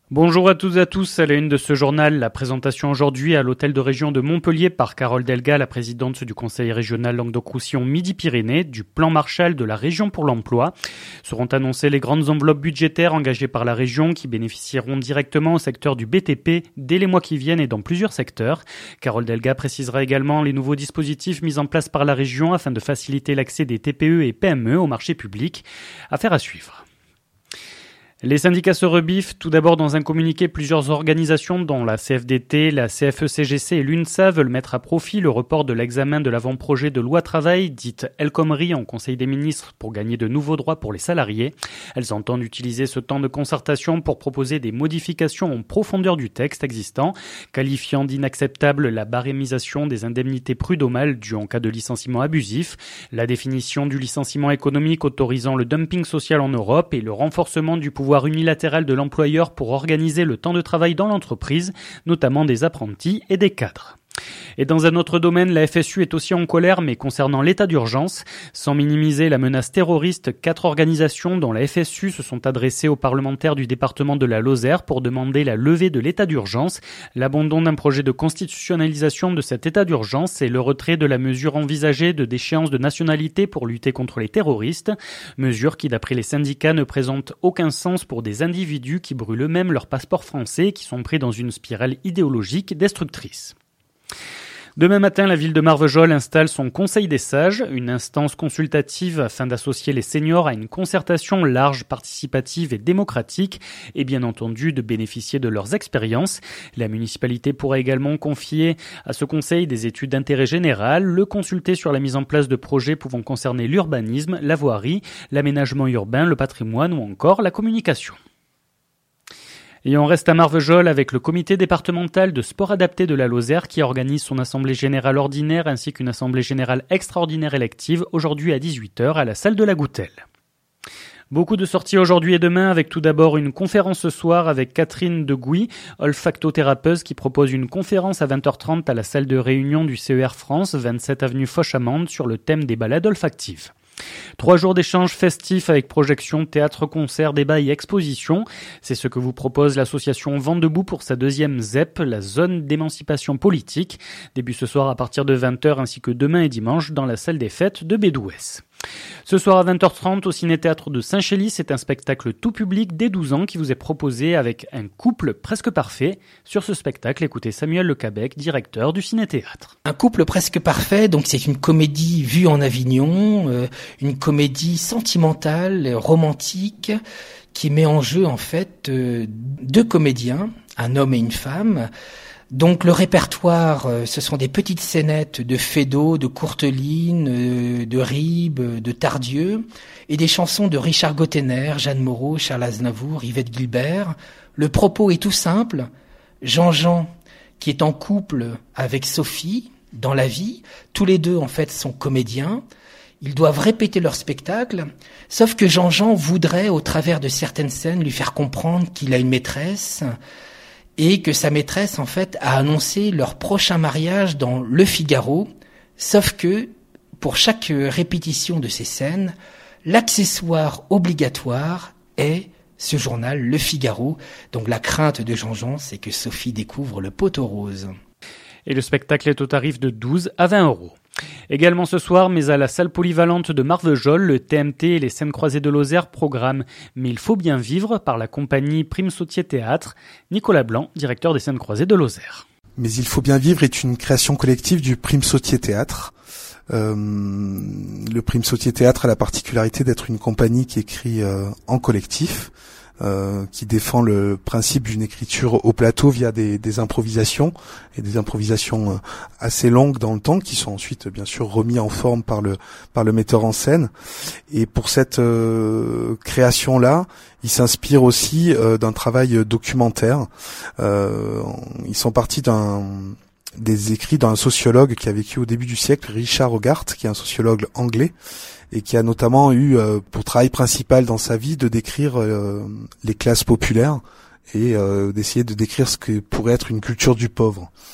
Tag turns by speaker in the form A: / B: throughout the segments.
A: Bonjour à toutes et à tous, à la une de ce journal, la présentation aujourd'hui à l'hôtel de région de Montpellier par Carole Delga, la présidente du conseil régional Languedoc-Roussillon Midi-Pyrénées, du plan Marshall de la région pour l'emploi. Seront annoncées les grandes enveloppes budgétaires engagées par la région qui bénéficieront directement au secteur du BTP dès les mois qui viennent et dans plusieurs secteurs. Carole Delga précisera également les nouveaux dispositifs mis en place par la région afin de faciliter l'accès des TPE et PME au marché public. Affaire à suivre. Les syndicats se rebiffent. Tout d'abord, dans un communiqué, plusieurs organisations, dont la CFDT, la CFE-CGC et l'UNSA, veulent mettre à profit le report de l'examen de l'avant-projet de loi travail, dite El Khomri, en Conseil des ministres, pour gagner de nouveaux droits pour les salariés. Elles entendent utiliser ce temps de concertation pour proposer des modifications en profondeur du texte existant, qualifiant d'inacceptable la barémisation des indemnités prud'homales dues en cas de licenciement abusif, la définition du licenciement économique autorisant le dumping social en Europe et le renforcement du pouvoir unilatéral de l'employeur pour organiser le temps de travail dans l'entreprise, notamment des apprentis et des cadres. Et dans un autre domaine, la FSU est aussi en colère, mais concernant l'état d'urgence. Sans minimiser la menace terroriste, 4 organisations, dont la FSU, se sont adressées aux parlementaires du département de la Lozère pour demander la levée de l'état d'urgence, l'abandon d'un projet de constitutionnalisation de cet état d'urgence et le retrait de la mesure envisagée de déchéance de nationalité pour lutter contre les terroristes. Mesure qui, d'après les syndicats, ne présente aucun sens pour des individus qui brûlent eux-mêmes leur passeport français et qui sont pris dans une spirale idéologique destructrice. Demain matin, la ville de Marvejols installe son Conseil des sages, une instance consultative afin d'associer les seniors à une concertation large, participative et démocratique et bien entendu de bénéficier de leurs expériences. La municipalité pourra également confier à ce conseil des études d'intérêt général, le consulter sur la mise en place de projets pouvant concerner l'urbanisme, la voirie, l'aménagement urbain, le patrimoine ou encore la communication. Et on reste à Marvejols avec le comité départemental de sport adapté de la Lozère qui organise son assemblée générale ordinaire ainsi qu'une assemblée générale extraordinaire élective aujourd'hui à 18h à la salle de la Goutelle. Beaucoup de sorties aujourd'hui et demain avec tout d'abord une conférence ce soir avec Catherine de Gouy, olfactothérapeute qui propose une conférence à 20h30 à la salle de réunion du CER France, 27 avenue Foch-Amande sur le thème des balades olfactives. 3 jours d'échanges festifs avec projection, théâtre, concert, débat et exposition. C'est ce que vous propose l'association Vent debout pour sa 2e ZEP, la zone d'émancipation politique. Début ce soir à partir de 20h ainsi que demain et dimanche dans la salle des fêtes de Bédouès. Ce soir à 20h30 au Ciné-Théâtre de Saint-Chély, c'est un spectacle tout public dès 12 ans qui vous est proposé avec un couple presque parfait. Sur ce spectacle, écoutez Samuel Lecabec, directeur du Ciné-Théâtre.
B: Un couple presque parfait, donc c'est une comédie vue en Avignon, une comédie sentimentale, romantique, qui met en jeu en fait 2 comédiens, un homme et une femme. Donc le répertoire, ce sont des petites scénettes de Feydeau, de Courteline, de Ribes, de Tardieu, et des chansons de Richard Gottener, Jeanne Moreau, Charles Aznavour, Yvette Guilbert. Le propos est tout simple. Jean-Jean, qui est en couple avec Sophie, dans la vie, tous les deux en fait sont comédiens. Ils doivent répéter leur spectacle, sauf que Jean-Jean voudrait, au travers de certaines scènes, lui faire comprendre qu'il a une maîtresse, et que sa maîtresse, en fait, a annoncé leur prochain mariage dans Le Figaro, sauf que, pour chaque répétition de ces scènes, l'accessoire obligatoire est ce journal, Le Figaro. Donc la crainte de Jean-Jean, c'est que Sophie découvre le poteau rose.
A: Et le spectacle est au tarif de 12 à 20 €. Également ce soir, mais à la salle polyvalente de Marvejols, le TMT et les scènes croisées de Lozère programment Mais il faut bien vivre par la compagnie Prime Sautier Théâtre. Nicolas Blanc, directeur des scènes croisées de Lozère.
C: Mais il faut bien vivre est une création collective du Prime Sautier Théâtre. Le Prime Sautier Théâtre a la particularité d'être une compagnie qui écrit en collectif. Qui défend le principe d'une écriture au plateau via des improvisations et des improvisations assez longues dans le temps qui sont ensuite bien sûr remis en forme par le metteur en scène. Et pour cette création là, ils s'inspirent aussi d'un travail documentaire. Ils sont partis des écrits d'un sociologue qui a vécu au début du siècle, Richard Hogarth, qui est un sociologue anglais et qui a notamment eu pour travail principal dans sa vie de décrire les classes populaires et d'essayer de décrire ce que pourrait être une culture du pauvre.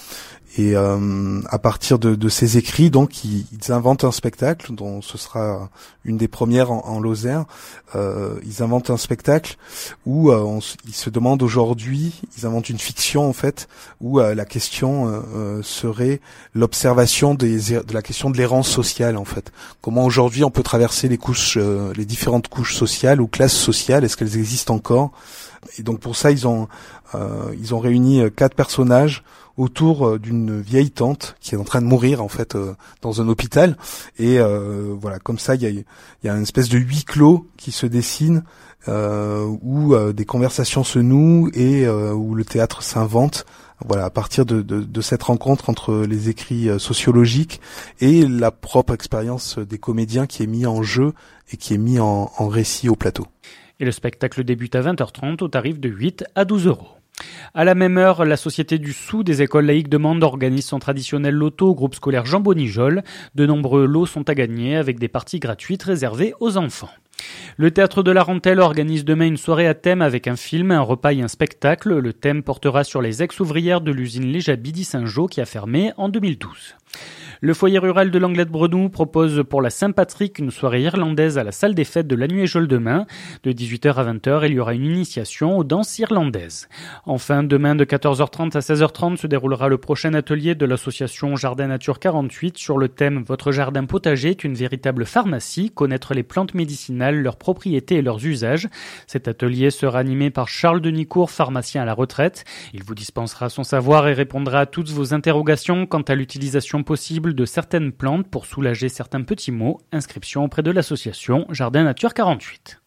C: Et à partir de ces écrits, donc ils inventent un spectacle dont ce sera une des premières en Lozère. Ils inventent un spectacle où ils se demandent aujourd'hui, ils inventent une fiction en fait, où la question serait l'observation de la question de l'errance sociale en fait. Comment aujourd'hui on peut traverser les différentes couches sociales ou classes sociales, est-ce qu'elles existent encore? Et donc pour ça ils ont réuni 4 personnages autour d'une vieille tante qui est en train de mourir en fait dans un hôpital, et voilà, comme ça il y a une espèce de huis clos qui se dessine où des conversations se nouent et où le théâtre s'invente. Voilà, à partir de cette rencontre entre les écrits sociologiques et la propre expérience des comédiens qui est mis en jeu et qui est mis en récit au plateau.
A: Et le spectacle débute à 20h30 au tarif de 8 à 12 €. À la même heure, la Société du Sou des écoles laïques de Mende organise son traditionnel loto au groupe scolaire Jean Bonijol. De nombreux lots sont à gagner avec des parties gratuites réservées aux enfants. Le Théâtre de la Rentelle organise demain une soirée à thème avec un film, un repas et un spectacle. Le thème portera sur les ex-ouvrières de l'usine Léjabi Saint-Jean qui a fermé en 2012. Le foyer rural de l'Anglet-Brenou propose pour la Saint-Patrick une soirée irlandaise à la salle des fêtes de Lanuéjol demain. De 18h à 20h, il y aura une initiation aux danses irlandaises. Enfin, demain de 14h30 à 16h30 se déroulera le prochain atelier de l'association Jardin Nature 48 sur le thème « Votre jardin potager est une véritable pharmacie, connaître les plantes médicinales, leurs propriétés et leurs usages ». Cet atelier sera animé par Charles Denicourt, pharmacien à la retraite. Il vous dispensera son savoir et répondra à toutes vos interrogations quant à l'utilisation possible de certaines plantes pour soulager certains petits maux. Inscription auprès de l'association Jardin Nature 48.